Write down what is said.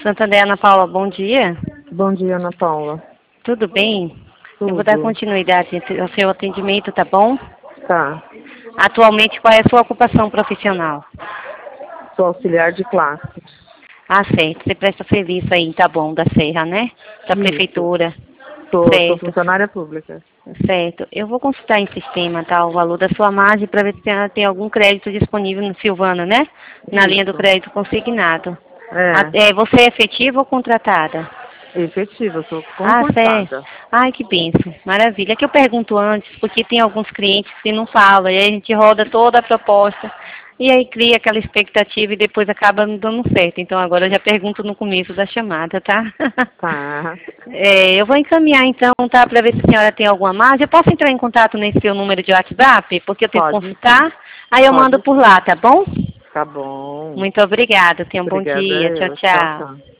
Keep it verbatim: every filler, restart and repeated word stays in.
Santander, Ana Paula, bom dia. Bom dia, Ana Paula. Tudo bem? Tudo. Eu vou dar continuidade ao seu atendimento, tá bom? Tá. Atualmente, qual é a sua ocupação profissional? Sou auxiliar de classe. Ah, certo. Você presta serviço aí, tá bom, da Serra, né? Da Isso. prefeitura. Sou, sou Certo. funcionária pública. Certo. Eu vou consultar em sistema, tá, o valor da sua margem para ver se tem, tem algum crédito disponível no Silvana, né? Na Isso. linha do crédito consignado. É. É, você é efetiva ou contratada? Efetiva, sou Ah, concursada. certo. Ai, que bênção. Maravilha. É que eu pergunto antes, porque tem alguns clientes que não falam, e aí a gente roda toda a proposta, e aí cria aquela expectativa e depois acaba não dando certo. Então agora eu já pergunto no começo da chamada, tá? Tá. É, eu vou encaminhar então, tá, para ver se a senhora tem alguma margem. Eu posso entrar em contato nesse seu número de WhatsApp? Porque eu tenho que Pode consultar. sim. Aí eu Pode mando por sim. lá, tá bom? Tá bom. Muito obrigada. Tenha um bom Obrigada dia. Tchau, eu. Tchau, tchau. tchau.